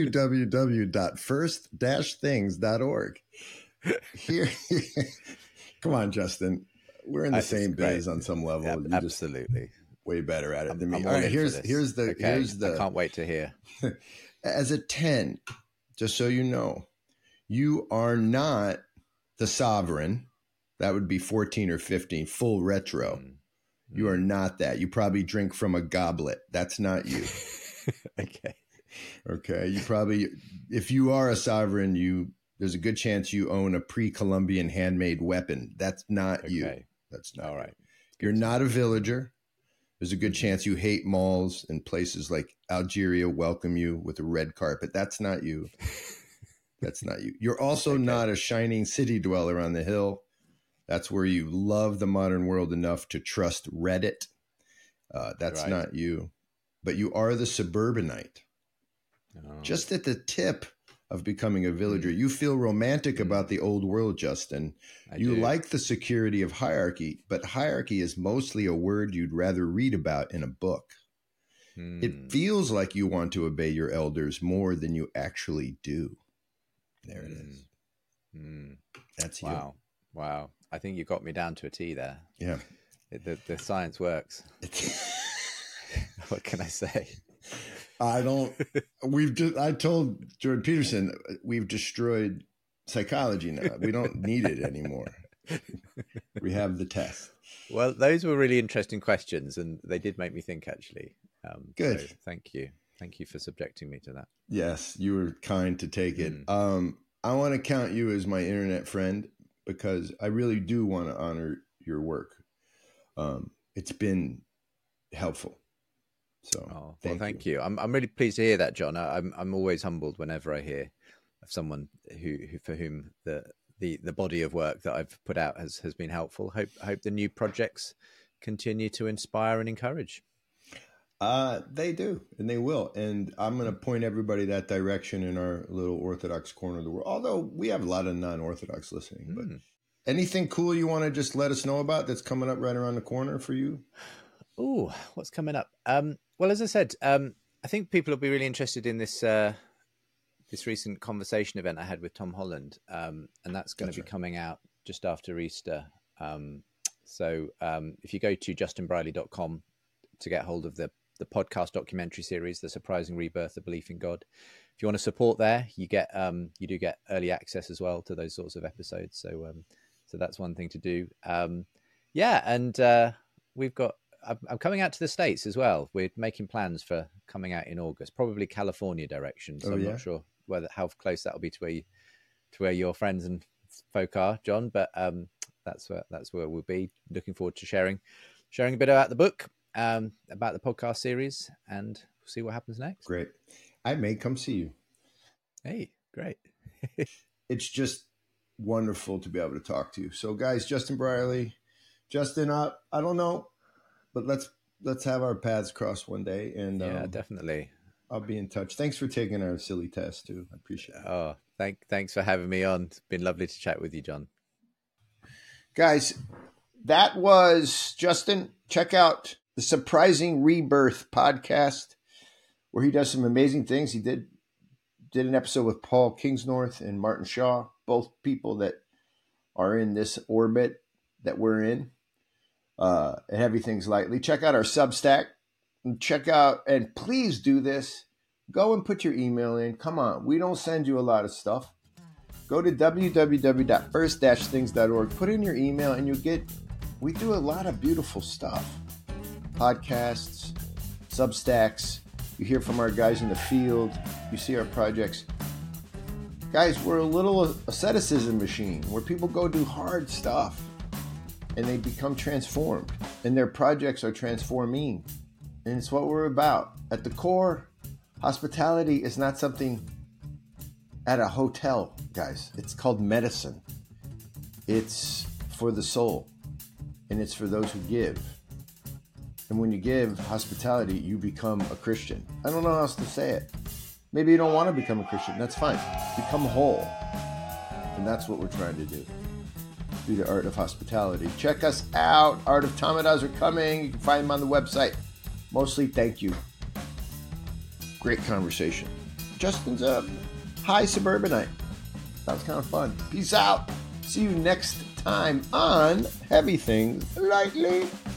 www.first-things.org. Here, come on, Justin. We're in the same biz on some level. Yeah, absolutely. Way better at it than me. All right, here's the. I can't wait to hear. As a 10, just so you know, you are not the sovereign. That would be 14 or 15, full retro. You are not that. You probably drink from a goblet. That's not you. Okay. You probably, if you are a sovereign, there's a good chance you own a pre-Columbian handmade weapon. That's not you. That's not all right. You're not a villager. There's a good chance you hate malls and places like Algeria welcome you with a red carpet. That's not you. That's not you. You're also not a shining city dweller on the hill. That's where you love the modern world enough to trust Reddit. That's not you. But you are the suburbanite. Just at the tip of becoming a villager. You feel romantic about the old world, Justin. You like the security of hierarchy, but hierarchy is mostly a word you'd rather read about in a book. It feels like you want to obey your elders more than you actually do. There it is. That's you. Wow. I think you got me down to a T there. Yeah. The science works. What can I say? I told Jordan Peterson, we've destroyed psychology now. We don't need it anymore. We have the test. Well, those were really interesting questions, and they did make me think, actually. Good. So thank you. Thank you for subjecting me to that. Yes, you were kind to take it. I want to count you as my internet friend because I really do want to honor your work. It's been helpful. So thank you. I'm really pleased to hear that, John. I'm always humbled whenever I hear of someone who for whom the body of work that I've put out has been helpful. Hope the new projects continue to inspire and encourage. They do, and they will. And I'm going to point everybody that direction in our little Orthodox corner of the world. Although we have a lot of non-Orthodox listening. But anything cool you want to just let us know about that's coming up right around the corner for you? Oh, what's coming up? Well, as I said, I think people will be really interested in this this recent conversation event I had with Tom Holland, and that's going to be coming out just after Easter. So if you go to justinbrierley.com to get hold of the podcast documentary series, The Surprising Rebirth of Belief in God, if you want to support there, you do get early access as well to those sorts of episodes. So that's one thing to do. And I'm coming out to the States as well. We're making plans for coming out in August, probably California direction. So I'm not sure how close that'll be to where your friends and folk are, John. But that's where we'll be. Looking forward to sharing a bit about the book, about the podcast series, and we'll see what happens next. Great. I may come see you. Hey, great. It's just wonderful to be able to talk to you. So, guys, Justin Brierley, Justin, I don't know. But let's have our paths cross one day, and definitely. I'll be in touch. Thanks for taking our silly test too. I appreciate it. Oh, thanks for having me on. It's been lovely to chat with you, John. Guys, that was Justin. Check out the Surprising Rebirth podcast, where he does some amazing things. He did an episode with Paul Kingsnorth and Martin Shaw, both people that are in this orbit that we're in, and Heavy Things Lightly. Check out our Substack. And please do this. Go and put your email in. Come on. We don't send you a lot of stuff. Go to www.first-things.org. Put in your email and we do a lot of beautiful stuff. Podcasts, Substacks. You hear from our guys in the field. You see our projects. Guys, we're a little asceticism machine where people go do hard stuff and they become transformed. And their projects are transforming. And it's what we're about. At the core, hospitality is not something at a hotel, guys. It's called medicine. It's for the soul. And it's for those who give. And when you give hospitality, you become a Christian. I don't know how else to say it. Maybe you don't want to become a Christian. That's fine. Become whole. And that's what we're trying to do. Through the art of hospitality. Check us out. Art of Tamadas are coming. You can find them on the website. Mostly, thank you. Great conversation. Justin's a high suburbanite. That was kind of fun. Peace out. See you next time on Heavy Things Lightly.